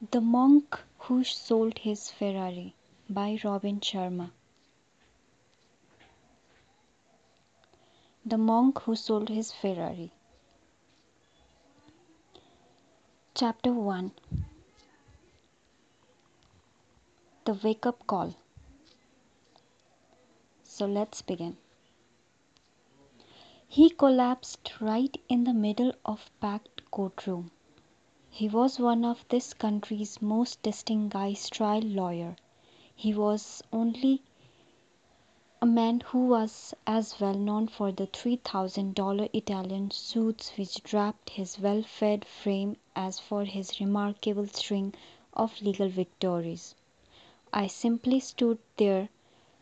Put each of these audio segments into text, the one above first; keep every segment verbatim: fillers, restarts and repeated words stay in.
The Monk Who Sold His Ferrari by Robin Sharma. The Monk Who Sold His Ferrari. Chapter one. The Wake Up Call. So let's begin. He collapsed right in the middle of packed courtroom. He was one of this country's most distinguished trial lawyers. He was only a man who was as well known for the three thousand dollar Italian suits which draped his well-fed frame as for his remarkable string of legal victories. I simply stood there,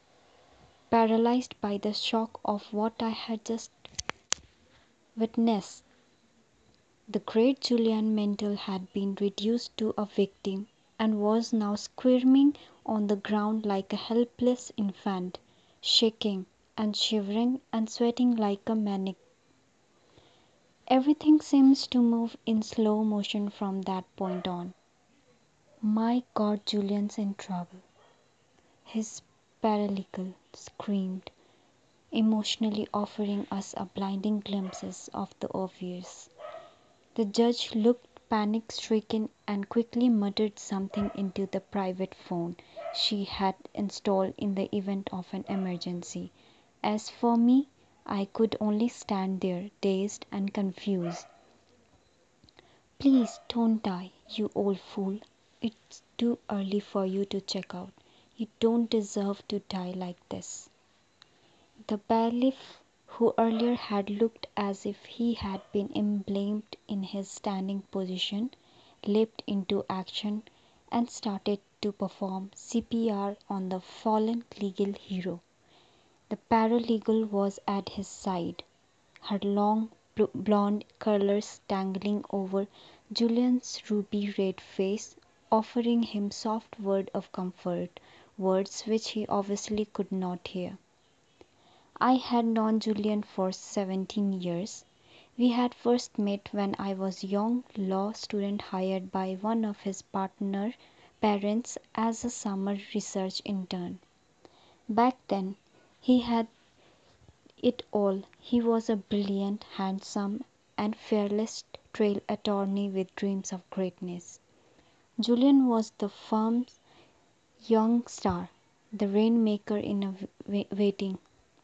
paralyzed by the shock of what I had just witnessed. The great Julian Mental had been reduced to a victim and was now squirming on the ground like a helpless infant, shaking and shivering and sweating like a maniac. Everything seems to move in slow motion from that point on. My God, Julian's in trouble. His paralegal screamed, emotionally offering us a blinding glimpses of the obvious. The judge looked panic-stricken and quickly muttered something into the private phone she had installed in the event of an emergency. As for me, I could only stand there, dazed and confused. "Please don't die, you old fool. It's too early for you to check out. You don't deserve to die like this." The bailiff, who earlier had looked as if he had been embalmed in his standing position, leaped into action and started to perform C P R on the fallen legal hero. The paralegal was at his side, her long blonde curlers dangling over Julian's ruby-red face, offering him soft words of comfort, words which he obviously could not hear. I had known Julian for seventeen years. We had first met when I was a young law student hired by one of his partner parents as a summer research intern. Back then, he had it all. He was a brilliant, handsome, and fearless trial attorney with dreams of greatness. Julian was the firm's young star, the rainmaker in a waiting.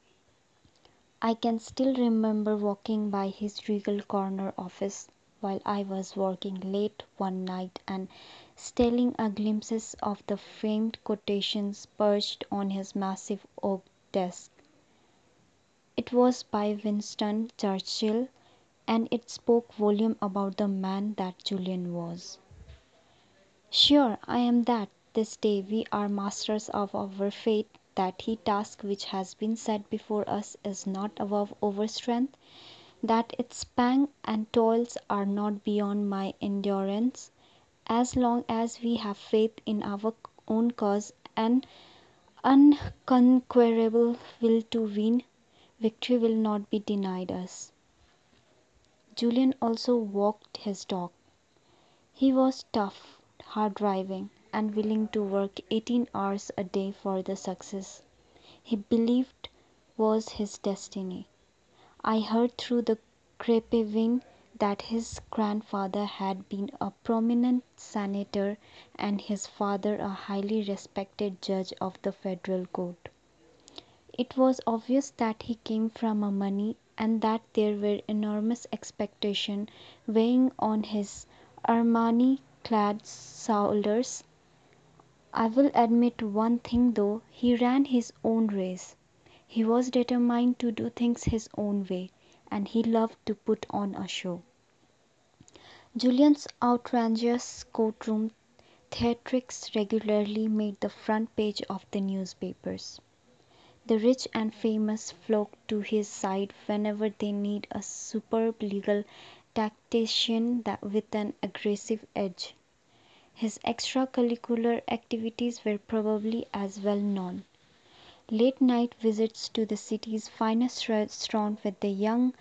I can still remember walking by his regal corner office while I was working late one night and stealing a glimpses of the framed quotations perched on his massive oak desk. It was by Winston Churchill, and it spoke volume about the man that Julian was. "Sure, I am that this day we are masters of our fate, that he task which has been set before us is not above our strength, that its pang and toils are not beyond my endurance. As long as we have faith in our own cause and unconquerable will to win, victory will not be denied us." Julian also walked his talk. He was tough, hard-driving, and willing to work eighteen hours a day for the success he believed was his destiny. I heard through the grapevine that his grandfather had been a prominent senator and his father a highly respected judge of the federal court. It was obvious that he came from a money and that there were enormous expectations weighing on his Armani-clad shoulders. I will admit one thing though, he ran his own race. He was determined to do things his own way, and he loved to put on a show. Julian's outrageous courtroom theatrics regularly made the front page of the newspapers. The rich and famous flock to his side whenever they need a superb legal tactician that with an aggressive edge. His extracurricular activities were probably as well known. Late night visits to the city's finest restaurant with the young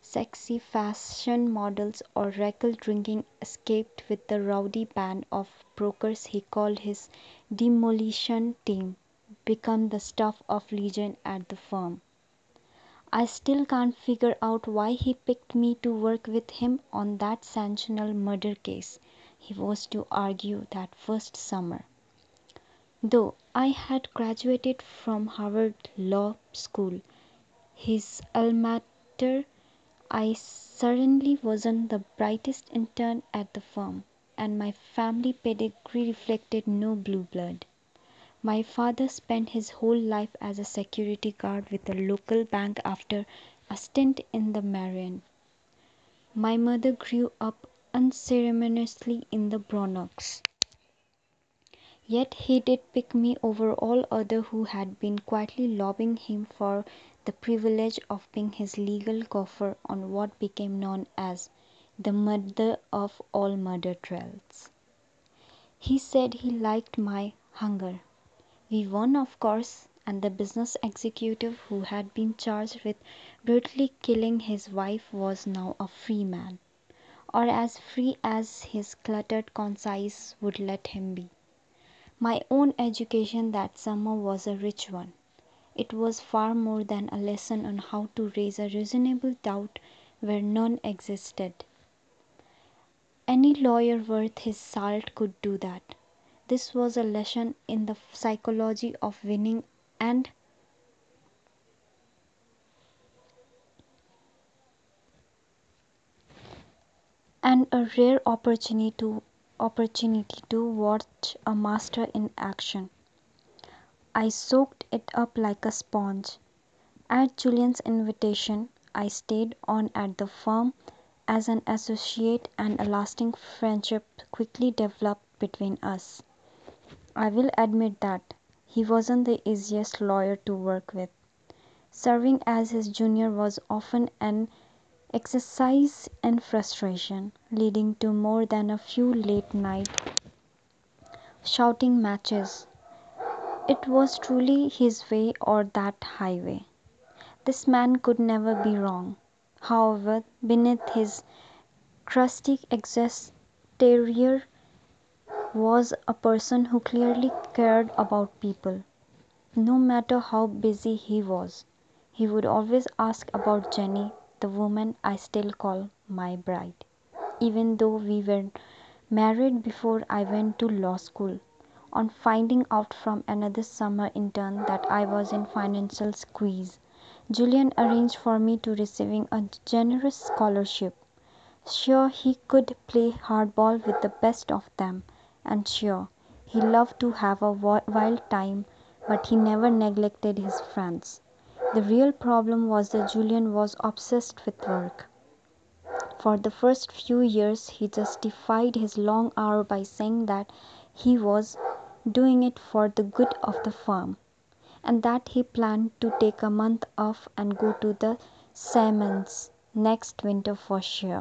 sexy fashion models or reckless drinking escaped with the rowdy band of brokers he called his demolition team become the stuff of legend at the firm. I still can't figure out why he picked me to work with him on that sensational murder case he was to argue that first summer. Though I had graduated from Harvard Law School, his alma mater, I certainly wasn't the brightest intern at the firm, and my family pedigree reflected no blue blood. My father spent his whole life as a security guard with a local bank after a stint in the Marine. My mother grew up unceremoniously in the Bronx. Yet he did pick me over all others who had been quietly lobbying him for the privilege of being his legal gopher on what became known as the mother of all murder trials. He said he liked my hunger. We won, of course, and the business executive who had been charged with brutally killing his wife was now a free man, or as free as his cluttered conscience would let him be. My own education that summer was a rich one. It was far more than a lesson on how to raise a reasonable doubt where none existed. Any lawyer worth his salt could do that. This was a lesson in the psychology of winning and and a rare opportunity to opportunity to watch a master in action. I soaked it up like a sponge. At Julian's invitation, I stayed on at the firm as an associate and a lasting friendship quickly developed between us. I will admit that he wasn't the easiest lawyer to work with. Serving as his junior was often an exercise in frustration, leading to more than a few late night shouting matches. It was truly his way or that highway. This man could never be wrong. However, beneath his crusty exterior was a person who clearly cared about people. No matter how busy he was, he would always ask about Jenny, the woman I still call my bride, even though we were married before I went to law school. On finding out from another summer intern that I was in financial squeeze, Julian arranged for me to receiving a generous scholarship. Sure, he could play hardball with the best of them, and sure, he loved to have a wild time, but he never neglected his friends. The real problem was that Julian was obsessed with work. For the first few years, he justified his long hours by saying that he was doing it for the good of the firm, and that he planned to take a month off and go to the Seymours next winter for sure.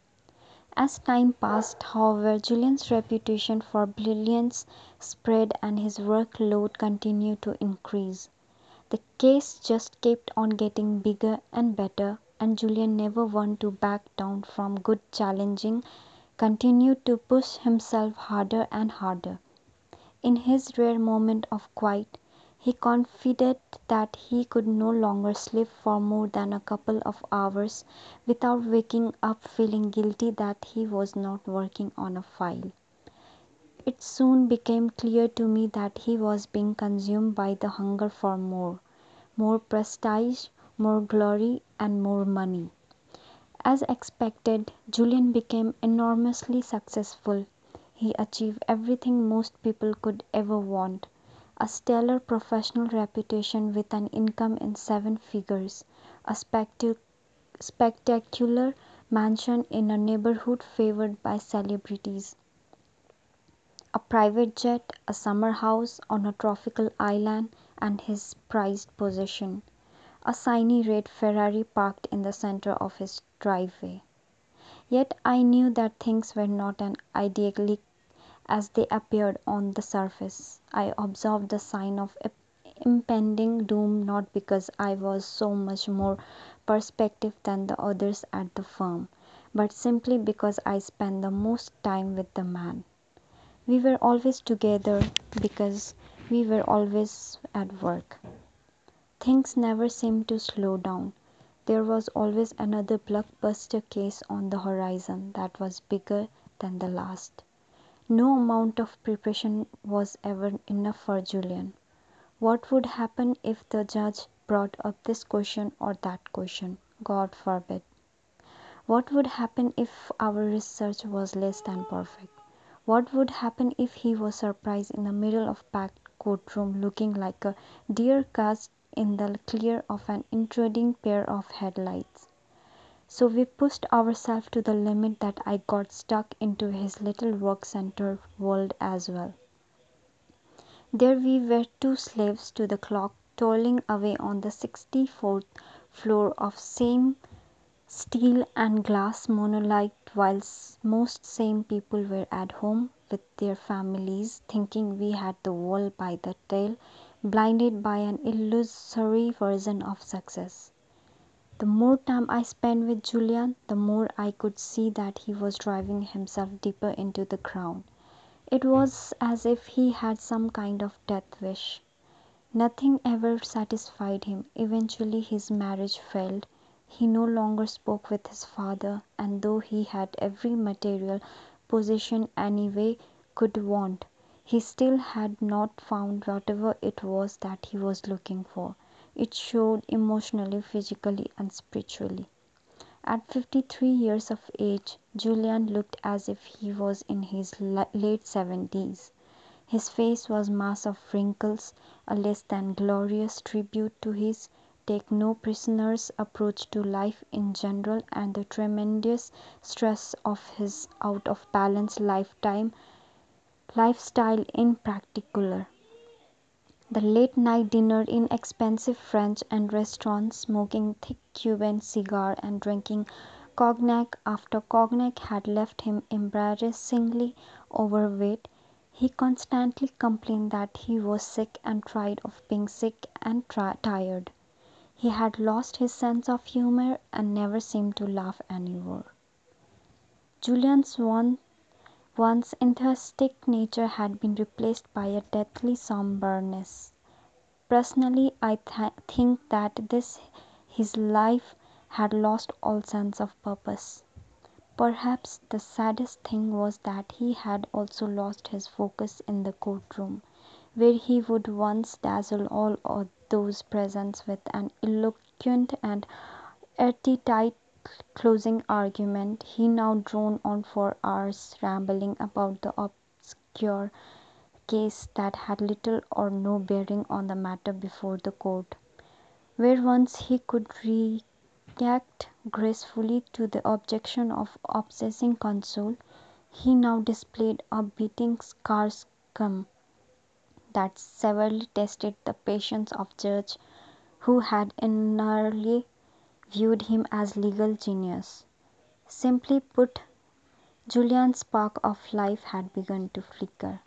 As time passed, however, Julian's reputation for brilliance spread and his workload continued to increase. The case just kept on getting bigger and better, and Julian never wanted to back down from good challenging, continued to push himself harder and harder. In his rare moment of quiet, he confided that he could no longer sleep for more than a couple of hours without waking up feeling guilty that he was not working on a file. It soon became clear to me that he was being consumed by the hunger for more, more prestige, more glory, and more money. As expected, Julian became enormously successful. He achieved everything most people could ever want: a stellar professional reputation with an income in seven figures, a spectac- spectacular mansion in a neighborhood favored by celebrities, a private jet, a summer house on a tropical island, and his prized possession, a shiny red Ferrari parked in the center of his driveway. Yet I knew that things were not as idyllic as they appeared on the surface. I observed the sign of impending doom not because I was so much more perspective than the others at the firm, but simply because I spent the most time with the man. We were always together because we were always at work. Things never seemed to slow down. There was always another blockbuster case on the horizon that was bigger than the last. No amount of preparation was ever enough for Julian. What would happen if the judge brought up this question or that question? God forbid. What would happen if our research was less than perfect? What would happen if he was surprised in the middle of packed courtroom looking like a deer cast in the glare of an intruding pair of headlights? So we pushed ourselves to the limit that I got stuck into his little work center world as well. There we were, two slaves to the clock, toiling away on the sixty-fourth floor of same steel and glass monolith, whilst most sane people were at home with their families, thinking we had the world by the tail, blinded by an illusory version of success. The more time I spent with Julian, the more I could see that he was driving himself deeper into the ground. It was as if he had some kind of death wish. Nothing ever satisfied him. Eventually his marriage failed. He no longer spoke with his father, and though he had every material possession any could want, he still had not found whatever it was that he was looking for. It showed emotionally, physically, and spiritually. At fifty-three years of age, Julian looked as if he was in his late seventies. His face was a mass of wrinkles, a less than glorious tribute to his take no prisoners approach to life in general and the tremendous stress of his out of balance lifetime lifestyle in particular. The late night dinner in expensive French and restaurants, smoking thick Cuban cigar and drinking cognac after cognac had left him embarrassingly overweight. He constantly complained that he was sick and tired of being sick and tri- tired. He had lost his sense of humor and never seemed to laugh anymore. Julian's one, once enthusiastic nature had been replaced by a deathly somberness. Personally, I th- think that this his life had lost all sense of purpose. Perhaps the saddest thing was that he had also lost his focus in the courtroom, where he would once dazzle all of those present with an eloquent and airtight closing argument. He now droned on for hours, rambling about the obscure case that had little or no bearing on the matter before the court. Where once he could react gracefully to the objection of obsessing counsel, he now displayed a biting sarcasm that severely tested the patience of judge who had inarely viewed him as legal genius. Simply put, Julian's spark of life had begun to flicker.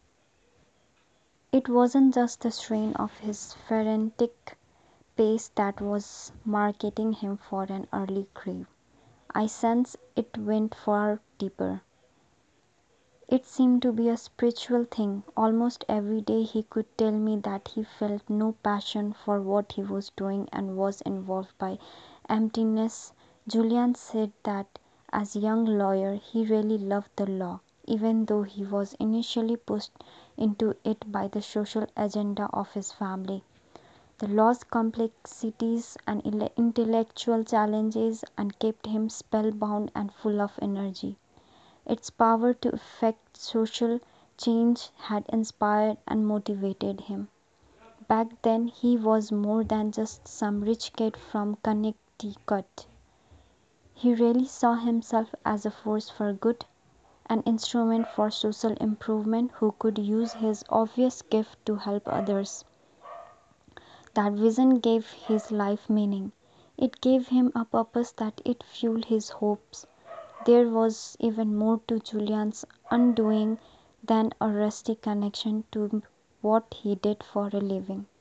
It wasn't just the strain of his frenetic pace that was marketing him for an early grave. I sensed it went far deeper. It seemed to be a spiritual thing. Almost every day he could tell me that he felt no passion for what he was doing and was involved by emptiness. Julian said that as a young lawyer he really loved the law, even though he was initially pushed into it by the social agenda of his family. The law's complexities and intellectual challenges and kept him spellbound and full of energy. Its power to effect social change had inspired and motivated him. Back then he was more than just some rich kid from Connecticut. He really saw himself as a force for good, an instrument for social improvement who could use his obvious gift to help others. That vision gave his life meaning. It gave him a purpose that it fueled his hopes. There was even more to Julian's undoing than a rusty connection to what he did for a living.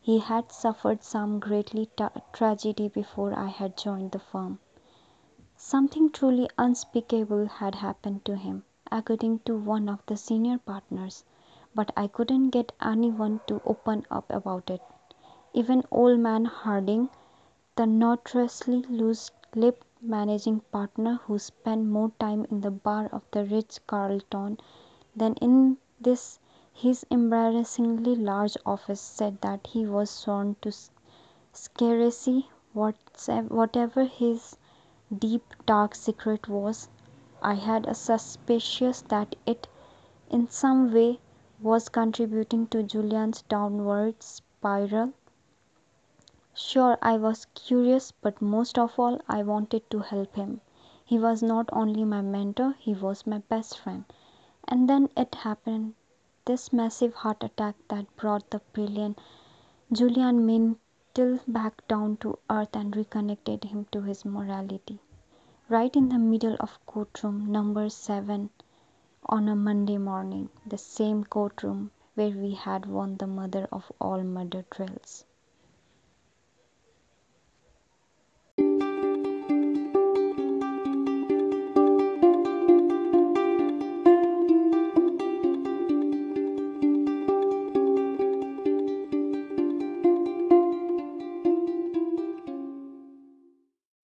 He had suffered some greatly tra- tragedy before I had joined the firm. Something truly unspeakable had happened to him, according to one of the senior partners, but I couldn't get anyone to open up about it. Even old man Harding, the notoriously loose-lipped managing partner who spent more time in the bar of the Ritz-Carlton than in this his embarrassingly large office, said that he was sworn to secrecy, whatever his deep dark secret was. I had a suspicion that it, in some way, was contributing to Julian's downward spiral. Sure, I was curious, but most of all I wanted to help him. He was not only my mentor, he was my best friend. And then it happened, this massive heart attack that brought the brilliant Julian Mintle back down to earth and reconnected him to his morality. Right in the middle of courtroom number seven on a Monday morning, the same courtroom where we had won the mother of all murder trials.